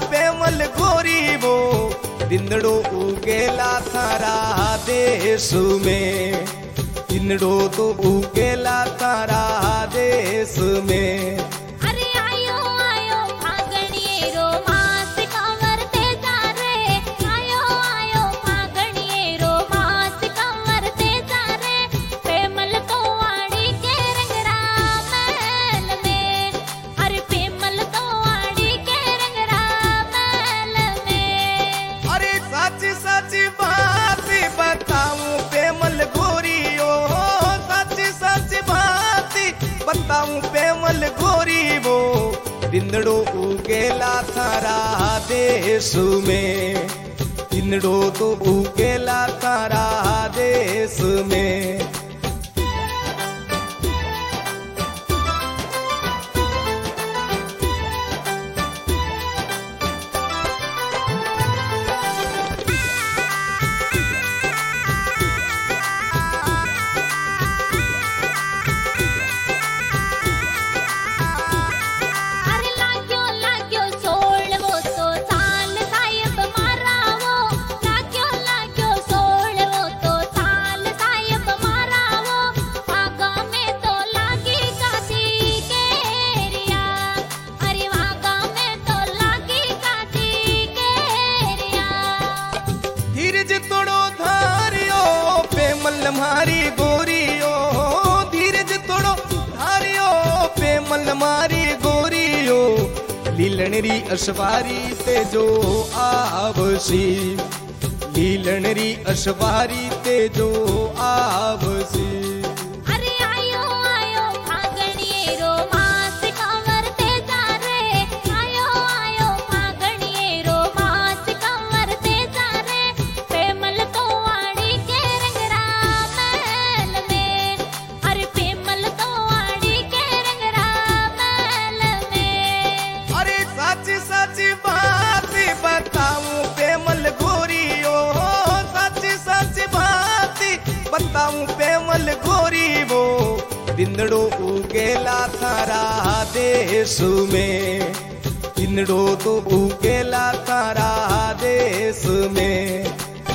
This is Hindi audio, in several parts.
पेमल गोरी वो दिंदड़ो उगेला थारा देश में, दिंदड़ो तो उगेला थारा देश में। अरे आयो आयो फागणिये रो मास कंवर ते जा रे, आयो आयो फागणिये रो मास कंवर ते जा रे, पेमल तो आड़ी के रंगरा महल में, अरे पेमल तो आड़ी के रंगरा महल में। अरे सच सच बात बताऊं पेमल गोरियो, सच सच बात बताऊं पेमल गोरी वो दिंदड़ो उगेला थारा देश में, दिंदड़ो तो उगेला थारा देश में। अरे लाग्यो लाग्यो सोळवो तो साल साहेब मारावो, लाग्यो लाग्यो सोळवो तो साल साहेब मारावो, वागा में तो लागी काची केरिया, अरे वागा में तो लागी काची केरिया। धीरज तोड़ो धारियो पेमल मारी गोरियो, धीरज तोड़ो धारियो पेमल मारी गोरियो, लीलणरी अशवारी ते जो आवसी, लीलणरी अशवारी ते जो आवसी। अरे आयो आयो फागणिये रो मास कंवर ते जा रे, आयो आयो फागणिये रो मास कंवर ते जा रे, पेमल तो आड़ी के रंगरा महल में, अरे पेमल तो आड़ी के रंगरा महल में। अरे सच सच बात बताऊं पेमल गोरियो, सच सच बात बताऊं पेमल गोरी वो दिंदड़ो उगेला थारा देश में, दिंदड़ो तो उगेला थारा देश में।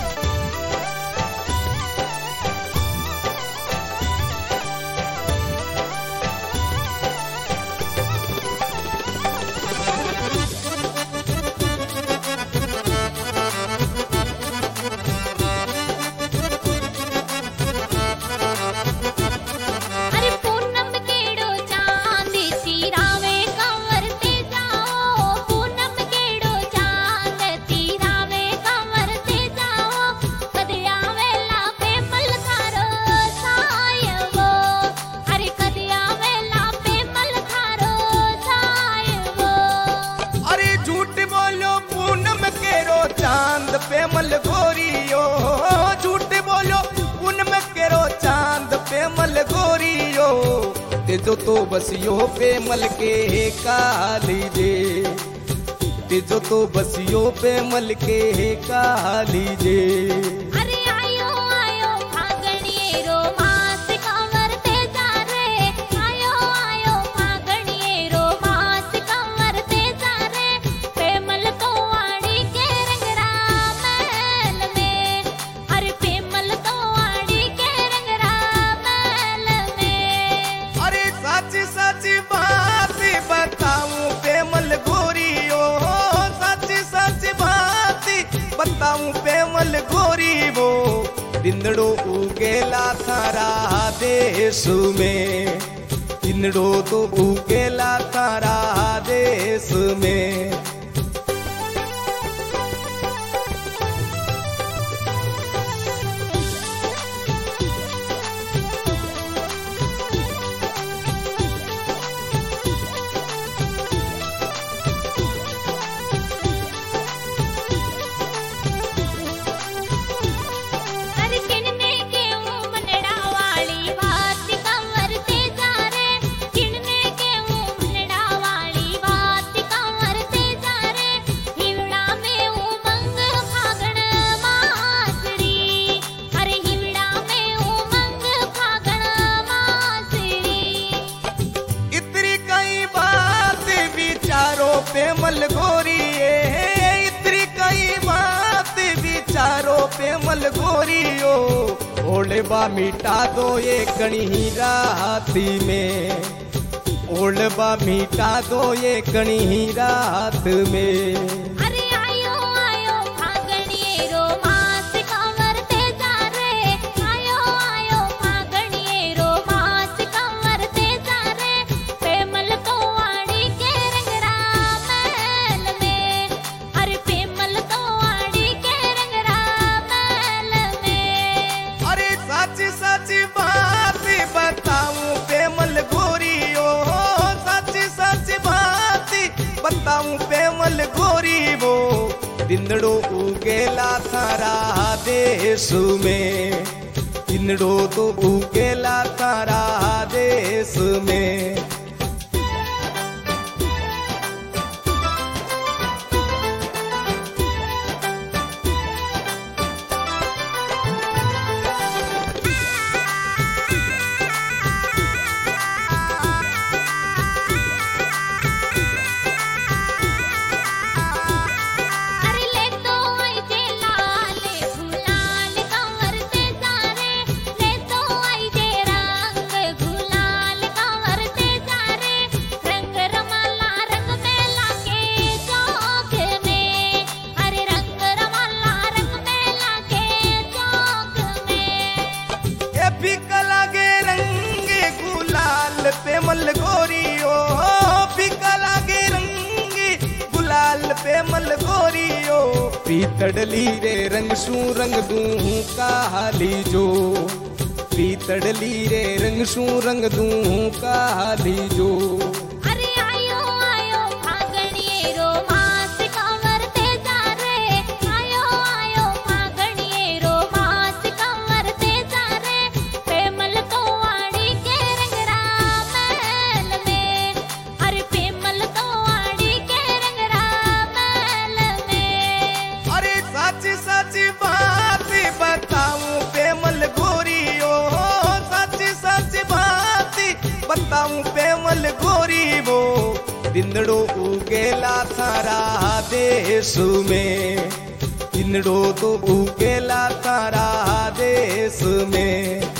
अरे पूनम केड़ो चांद तीरावे कंवर ते जाओ, पूनम केड़ो चांद तीरावे कंवर ते जाओ, कदे आवेला पेमल थारो सायवो, अरे कदे आवेला पेमल थारो सायवो। अरे झूठ बोलो पूनम केरो चांद पेमल गोरियो, झूठ बोलो पूनम केरो चांद पेमल गोरियो, तेजो तो बसियो पेमल के काली जे, तेजो तो बसियो पेमल के काली जे। अरे आयो आयो फागणिये रो मास कंवर ते जा रे, आयो आयो फागणिये रो मास कंवर ते जा रे, पेमल तो आड़ी के रंगरा महल में, अरे पेमल तो आड़ी के रंगरा महल में। अरे सच सच बात बताऊं पेमल गोरियो, सच सच बात बताऊं पेमल गोरी वो दिंदड़ो उगेला थारा देश में, दिंदड़ो तो उगेला थारा देश में। अरे किनने के मनड़ा वाली बात कंवर ते जा रे, किनने के मनड़ा वाली बात कंवर ते जा ओलबा मिटा दो ये कणी राती में, ओलबा मिटा दो ये कणी रात में। अरे आयो आयो फागणिये रोमांस कंवरते जा रे, आयो आयो फागणिये रोमांस कंवरते जा रे, पेमल तो आड़ी के रंगरा महल में, अरे पेमल तो आड़ी के रंगरा महल में। अरे सच सच बात बताऊं पेमल गोरियो, सच सच बात बताऊं पेमल गोरी वो, दिंदड़ो उगेला थारा देश में, दिंदड़ो तो उगेला थारा देश में। अरे ले तो आई जे लाल गुलाल कंवरते जा रे, ले तो आई जे रंग गुलाल कंवरते जा रे, रंग रमाला रंग में लागे चौक में, अरे रंग रमाला रंग में लागे चौक में। ये फीका लागे रंग गुलाल पेमल गोरियो, फीका लागे रंग गुलाल पेमल गोरियो, पीतड़ली रे रंग सू रंग दूं काली जो, पीतड़ली रे रंग सू रंग दूं काली जो। अरे आयो आयो फागणिये रोमांस कंवरते जा रे, आयो आयो फागणिये रोमांस कंवरते जा रे, पेमल तो आड़ी के रंगरा महल में, अरे पेमल तो आड़ी के रंगरा महल में। अरे सच सच बात बताऊं पेमल गोरियो, सच सच बात बताऊं पेमल गोरी वो, दिंदड़ो उगेला थारा देश में, दिंदड़ो तो उगेला थारा देश में।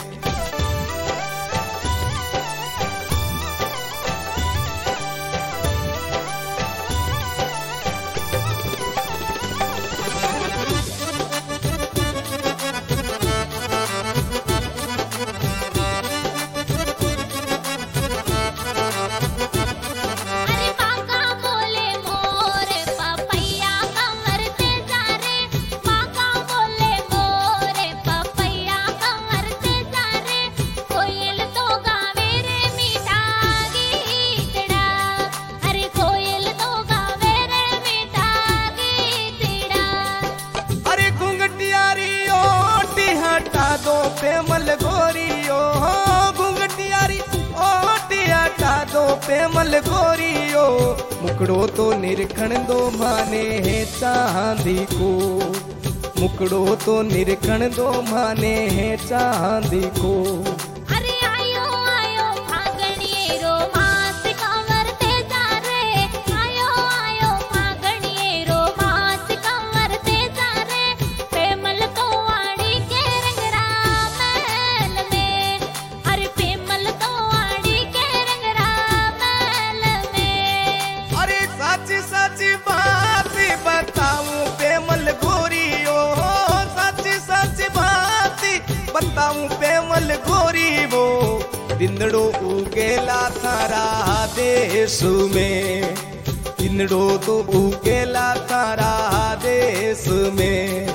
अरे बाका बोले मोर पपैया कंवरते जा रे, बाका बोले मोर पपैया कंवरते जा रे, कोयल तो गावे रे मीठा गीतड़ा, अरे कोयल तो गावे रे मीठा गीतड़ा। अरे घुंघटियारी ओटी हटा दो पेमल गोरियो, घुंघटियारी ओटी हटा दो पेमल गोरियो, मुकड़ो तो निरखण दो माने है चांदी को, मुकड़ो तो निरखण दो माने है चांदी को। अरे आयो आयो फागणिये रोमांस कंवरते जा रे, आयो आयो फागणिये रोमांस कंवरते जा रे, पेमल तो आड़ी के रंगरा महल में, अरे पेमल तो आड़ी के रंगरा महल में। अरे सच सच बात बताऊं पेमल गोरियो, सच सच बात बताऊं पेमल गोरी वो, दिंदड़ो उगेला थारा देश में, दिंदड़ो तो उगेला थारा देश में।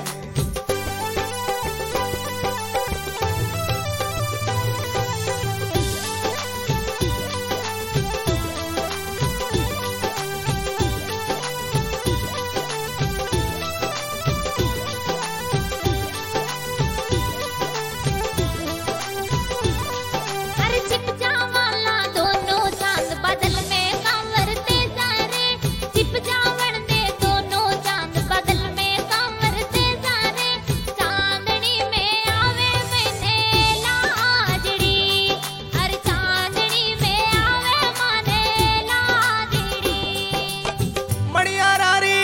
अरे छिप जावाला दोनों चांद बदल में कंवरते जा रे, छिप जावण दे दोनों चांद बदल में कंवरते जा रे, चांदनी में आवे मैंने लाजड़ी, अरे चांदनी में आवे माने लाजड़ी। बढ़िया रारी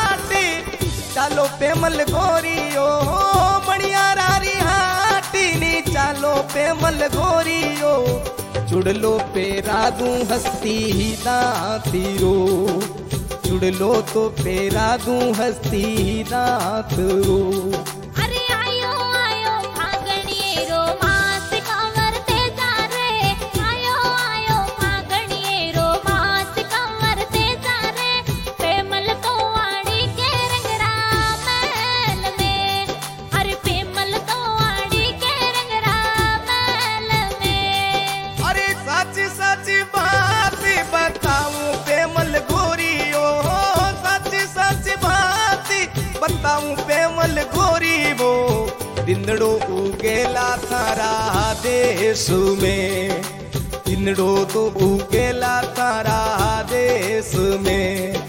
हाटी चालो पेमल गोरियो, बढ़िया रारी हाटी नी पेमल गोरियो चुड़लो पे रादू हस्ती दातीरो चुड़लो तो पे रादू हस्ती दातरो अरे आयो आयो फागणिये रोमांस कंवर ते जा रे आयो आयो फागणिये रोमांस कंवर ते जा रे पेमल तो आड़ी के रंगरा महल में अरे पेमल तो आड़ी के रंगरा महल में अरे सच सच बात बताऊं पेमल गोरियो सच सच बात बताऊं पेमल गोरी वो दिंदड़ो उगेला थारा देश में दिंदड़ो तो उगेला थारा देश में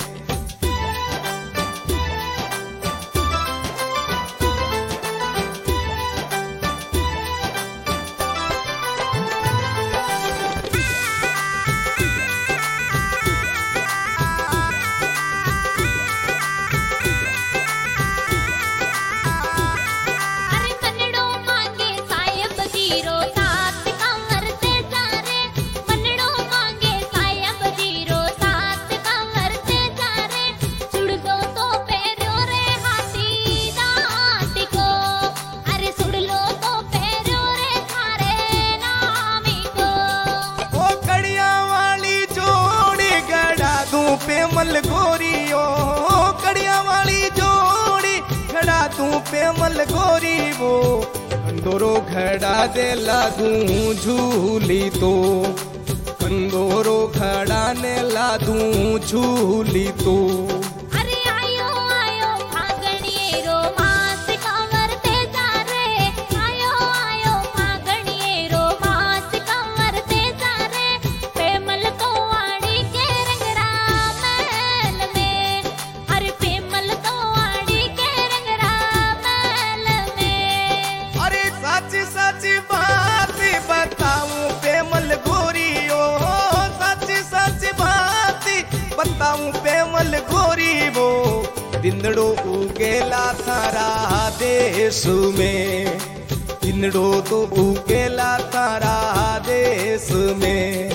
अरे कन्नड़ो मांगे सायब जीरो सात कंवर ते जा रे कन्नड़ो मांगे सायब जीरो सात कंवर ते जा रे सुड़लो तो पैरो रे हाथी दांत को अरे सुड़लो तो पैरो रे थारे नामी को ओ कड़िया वाली जोड़ी गड़ा दूं पेमल गोरियो कड़िया वाली जोड़ी घड़ा दूं पेमल गोरी वो कंदोरो घड़ा दे ला दूं झूली तो कंदोरो घड़ा ने ला दूं झूली तो अरे आयो आयो फागणिये रोमांस कंवर ते जा रे आयो आयो फागणिये रोमांस कंवर ते जा रे पेमल तो आड़ी के रंगरा महल में अरे पेमल तो आड़ी के रंगरा महल में अरे सच सच बात बताऊं पेमल गोरियो सच सच बात बताऊं पेमल गोरी वो दिंदड़ो उगेला थारा देश में दिंदड़ो तो उगेला थारा देश में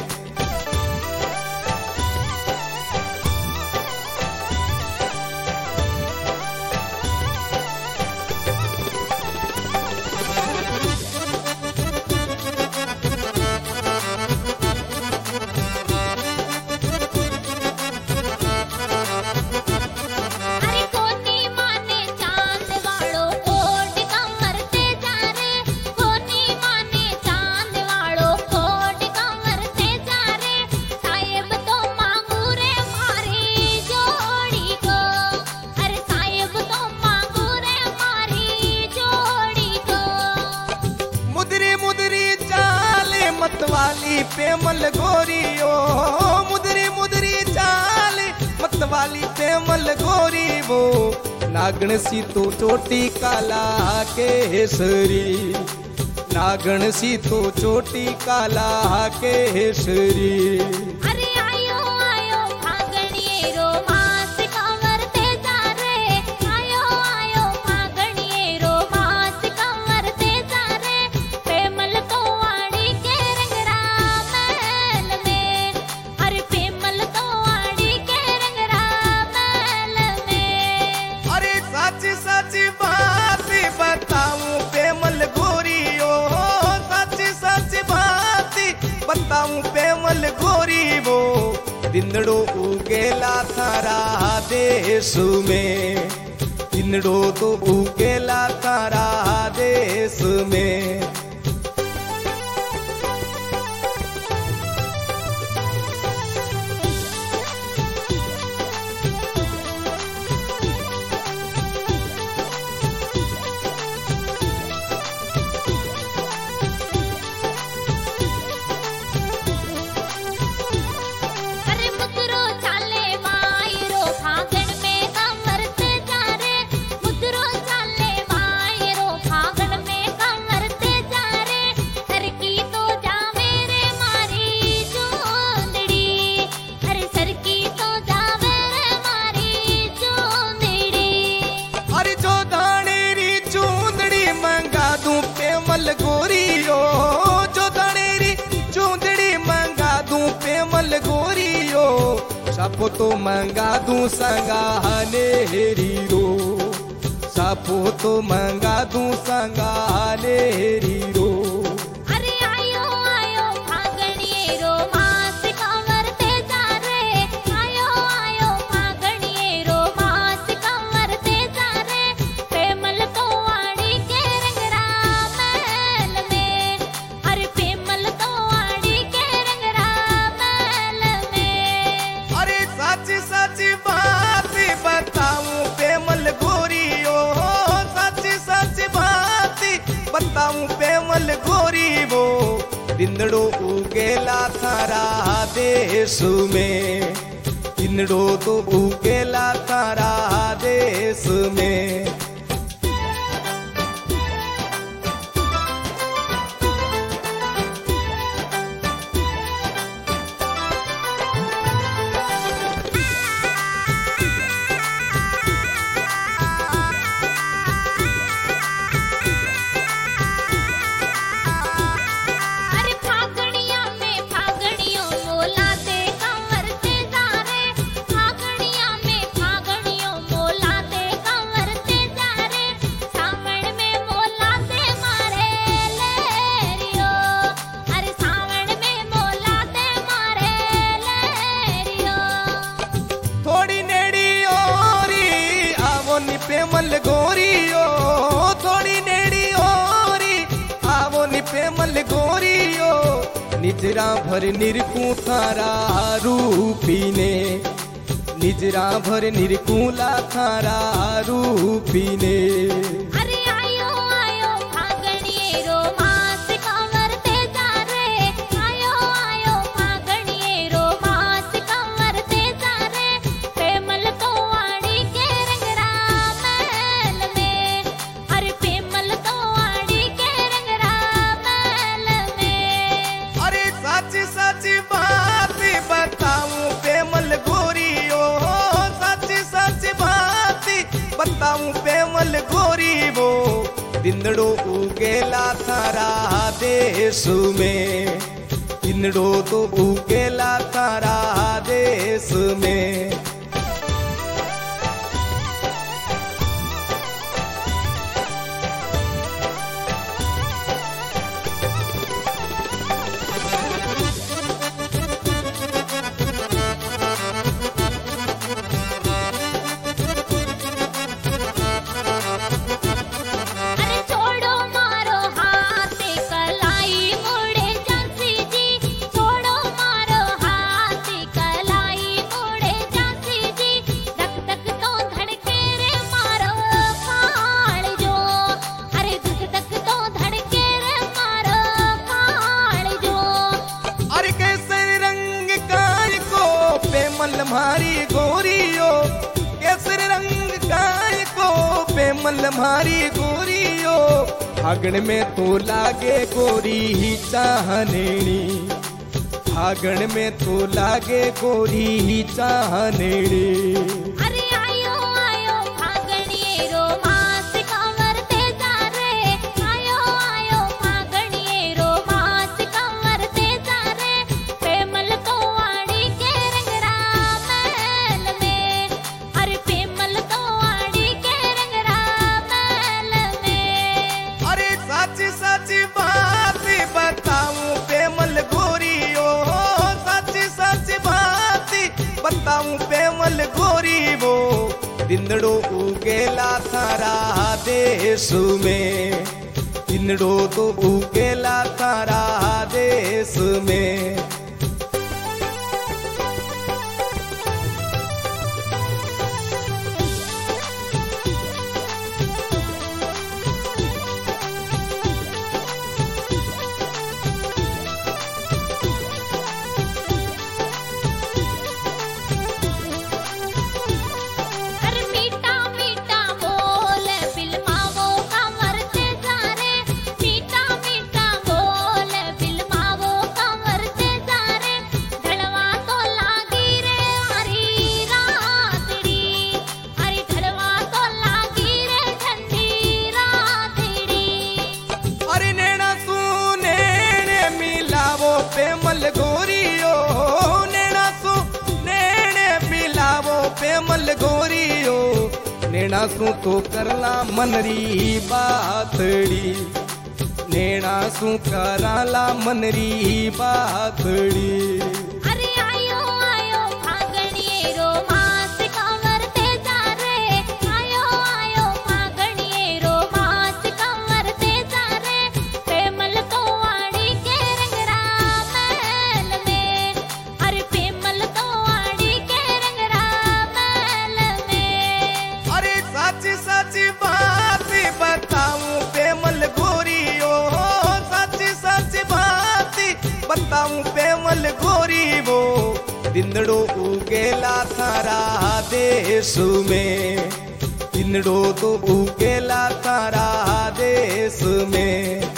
अरे कोनी माने चांद वालो कोट कंवर ते जा रे कोनी माने चांद वालो कोट कंवर ते जा रे साहिब तो मांगू रे मारी जोड़ी को अरे साहिब तो मांगू रे मारी जोड़ी को मुदरी मुदरी चाले मतवाली पेमल गोरियो मुदरी मुदरी चाले मतवाली पेमल गोरी वो नागण सी तो चोटी काला केसरी नागण सी तो चोटी काला केसरी अरे आयो आयो फागणिये रोमांस कंवर ते जा रे आयो आयो फागणिये रोमांस कंवर ते जा रे पेमल तो आड़ी के रंगरा महल में अरे पेमल तो आड़ी के रंगरा महल में अरे सच सच बात बताऊं पेमल गोरियो सच सच बात बताऊं पेमल गोरी वो दिंदड़ो उगेला थारा देश में दिंदड़ो तो उगेला थारा देश में अरे मुद्रो चाले मायरो फागण में कंवर ते जा रे मुद्रो चाले मायरो फागण में कंवर ते सापो तो मंगा दूं संगाने हीरो, सापो तो मंगा दूं संगाने हीरो। अरे आयो आयो फागणिये रो मास कंवर ते जा रे, आयो आयो फागणिये रो मास कंवर ते जा रे, पेमल तो आड़ी के रंगरा महल में, अरे पेमल तो आड़ी के रंगरा महल में। अरे सच सच बात बताऊं पेमल गोरियो, सच सच बात बताऊं पेमल गोरी वो, दिंदड़ो उगेला थारा देश में, दिंदड़ो तो उगेला थारा देश में। अरे फागणिया में फागणियों मोला ते कंवर ते जा रे, फागणिया में फागणियों मोला ते कंवर ते जा रे, सावण में मोला ते मारे लहरियो, अरे सावण में मोला ते मारे लहरियो। थोड़ी नेड़ी ओरी आवो नी पेमल गोरियो, थोड़ी नेड़ी ओरी आवो नी पेमल गोरियो, निजरा भर निरकू थारा रूपीने, निजरा भर निरकूला थारा रूपीने। अरे आयो आयो फागणिये रो मास कंवर ते जा रे, आयो आयो फागणिये रो मास कंवर ते जा रे, पेमल तो आड़ी के रंगरा महल में, अरे पेमल तो आड़ी के रंगरा महल में। अरे सच सच बात बताऊं पेमल गोरियो, सच सच बात बताऊं पेमल गोरी वो, दिंदड़ो उगेला थारा देश में, दिंदड़ो तो उगेला थारा देश में। अरे छोड़ो मारो हाथ कलाई मुड़े झांसी जी, छोड़ो मारो हाथ कलाई मुड़े झांसी जी, धक धक तो धड़के रे मारो काल जो, अरे धक धक तो धड़के रे मारो काल जो। अरे केसर रंग काय को पेमल मारी गोरियो, केसर रंग काय को पेमल मारी गोरियो, फागण में तो लागे गोरी ही चाहनेनी, फागण में तो लागे गोरी ही चाहनेनी। अरे आयो आयो फागणिये रो मास कंवर ते जा रे, आयो आयो फागणिये रो मास कंवर ते जा रे, पेमल तो आड़ी के रंगरा महल में, अरे पेमल तो आड़ी के रंगरा महल में। अरे सच सच बात बताऊं पेमल गोरियो, सच सच बात बताऊं पेमल गोरी वो, दिंदड़ो उगेला थारा देश में, दिंदड़ो तो उगेला थारा देश में। अरे मीठा मीठा बोल बिलमावो कंवर ते जा रे, मीठा मीठा बोल बिलमावो कंवर ते जा नेणा सू तो करला मनरी बातड़ी, नेणा सू कराला मनरी बातड़ी। अरे आयो आयो फागणिये रो मास कंवर ते जा रे, आयो आयो फागणिये रो मास कंवर ते जा रे, पेमल तो वाड़ी के रंगरा महल में, अरे पेमल तो वाड़ी के रंगरा महल में। अरे सच सच बात बताऊं पेमल गोरी ओ, सच सच बात बताऊं पेमल गोरी वो, दिंदड़ो उगेला थारा देश में, दिंदड़ो तो उगेला थारा देश में।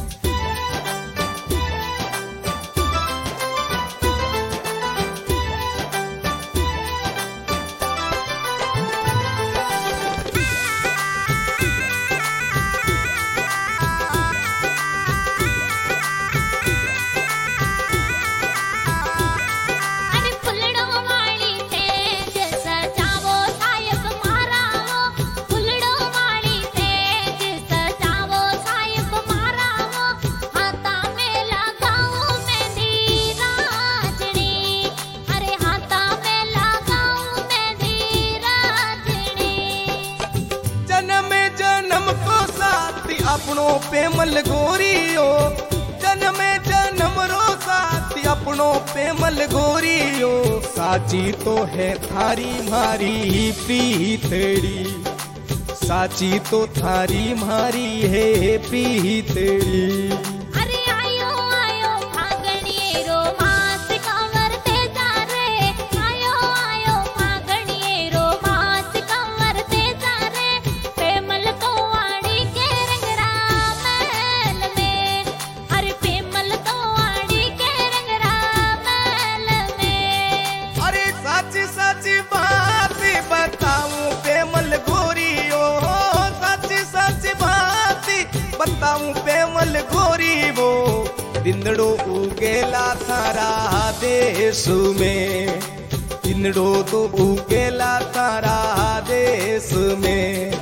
अरे फुलड़ो वाली तेज सजावो साहिब मारा वो, फुलड़ो वाली तेज सजावो साहिब मारा वो, हाथा में लगाऊं मेहंदी राजनी, अरे हाथा में लगाऊं मेहंदी राजनी। जन्म जन्म को साथी अपनो पेमल गोरी ओ, जन्म जन्म रो साथी अपनो पेमल गोरी ओ, साची तो है थारी मारी प्रीतड़ी, साची तो थारी मारी है प्रीतड़ी। अरे आयो आयो फागणिये रो मास कंवर ते जा रे, आयो आयो फागणिये रो मास कंवर ते जा रे, पेमल तो वाड़ी के रंगरा महल में, अरे पेमल तो वाड़ी के रंगरा महल में। अरे सच सच बात बताऊं पेमल गोरी ओ, सच सच बात बताऊं पेमल गोरी वो, दिंदड़ो उगेला थारा देश में, दिंदड़ो तो उगेला थारा देश में।